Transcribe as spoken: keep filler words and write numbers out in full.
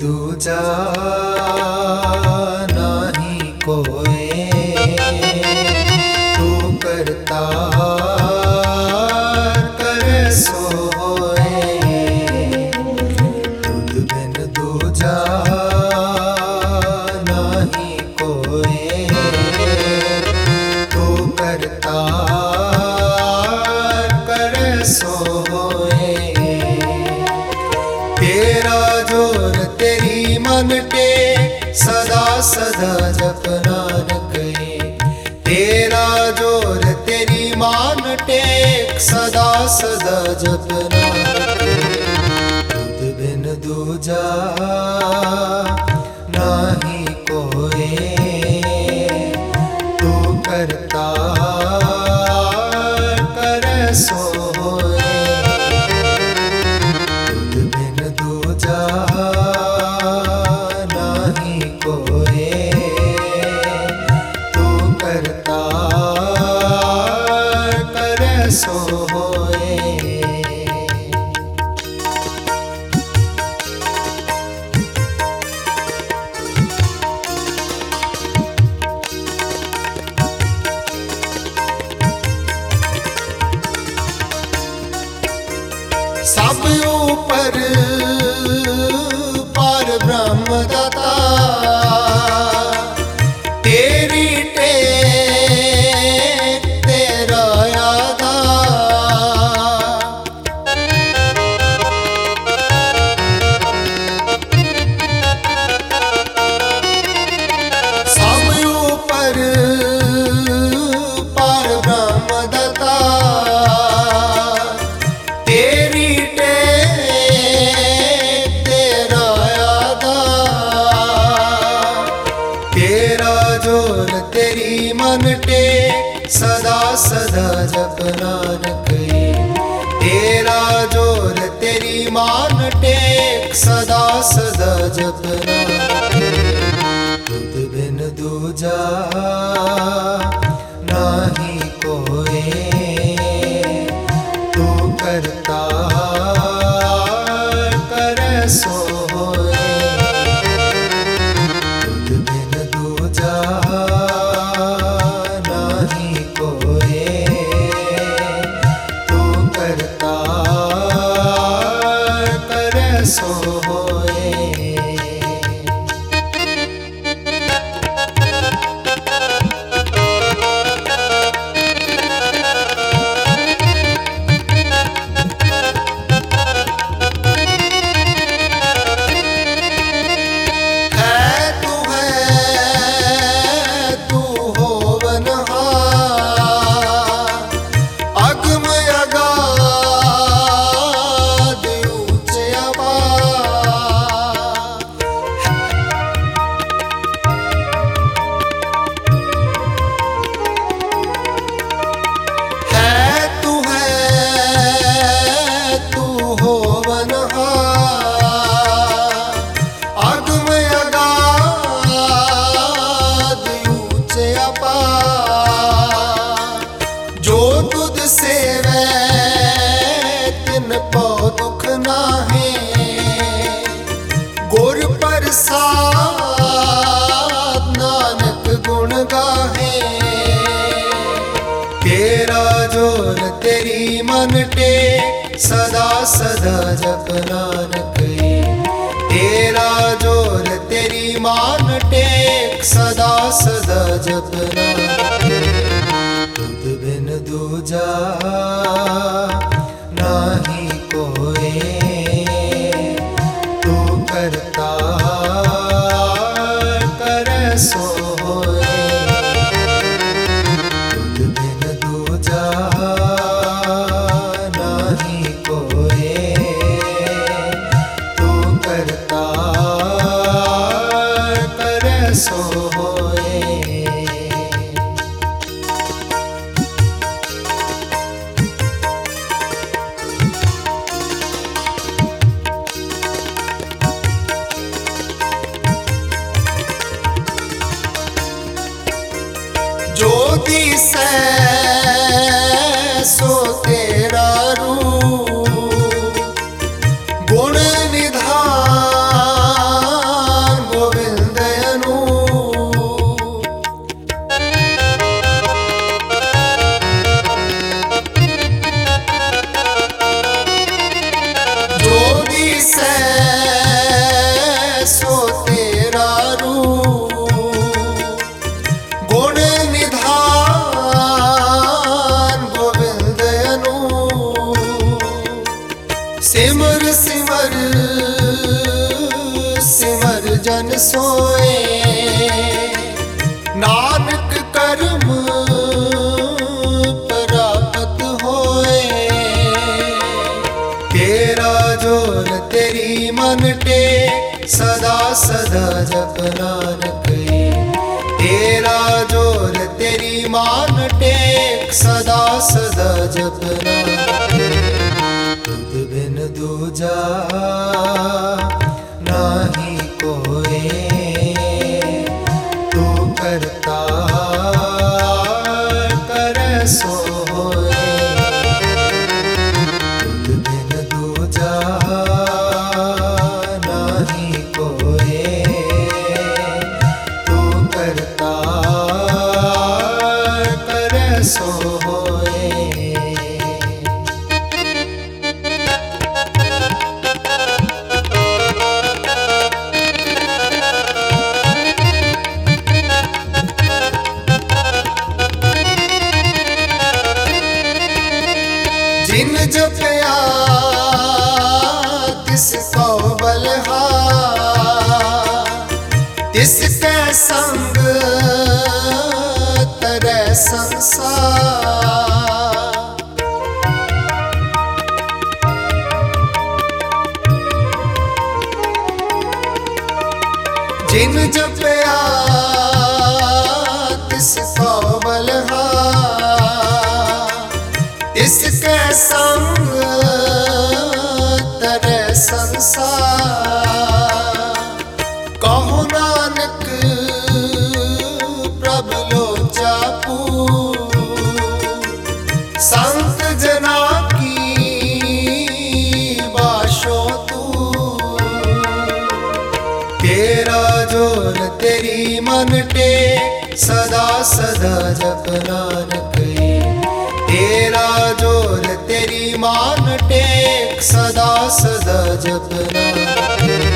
दूजा नाही कोई, तू करता कर सोए। तुझ बिन दूजा नहीं कोई, तू करता कर सोए। तेरा जोर तेरी मन टे सदा सदा जप नानक। तेरा जोर तेरी मान टेक सदा सदा जप नानक। तुझ बिन दूजा नाही कोई, तू करता कर सोए। तुझ बिन दूजा नाही कोई, तू करता कर सोए। सब ऊपर पार ब्रह्म दाता, तेरी टेक तेरा यादा। सब ऊपर पार ब्रह्म दाता, तेरी तेरा यादा। तेरा जोर तेरी मन टे सदा सदा जप नानक। तेरा जोर तेरी मान टेक सदा सदा जप नानक। तुझ बिन दूजा नाही कोई, तू करता कर सोए। तुझ बिन दूजा नाही कोई, तू करता कर सोए। जो तुझ सेवै तिन पौ दुख नाहे, गुर प्रसाद नानक गुण गाहे। तेरा जोर तेरी मन टे सदा सदा जप नानक। तेरा जोर तेरी मान टेक सदा सदा जप नानक। तुझ बिन दूजा नाही कोई, तू करता कर सोए। तुझ बिन दूजा नाही कोई, तू करता कर सोए। जो दिसै सो तेरा रूप, गुण निधान जन सोए। नानक कर्म प्राप्त होए। तेरा जोर तेरी मन टे सदा सदा जप नानक। तेरा जोर तेरी मान टेक सदा सदा जप नानक। तुध बिन दूजा नाही कोई, तू करता कर सो होए। तुध बिन दूजा नाही कोई, तू करता कर सो होए। जिन जपया तिसको बलहार, तिसके संग तरै संसार। जिन जपया तिसको बलहार, इसके संग तरै संसार। कहो नानक प्रभु लोचा पूर, संत जना की बाशो तू। तेरा जोर तेरी मन टे सदा सदा जप नानक। तेरा जोर तेरी मान टेक सदा सदा जप नानक।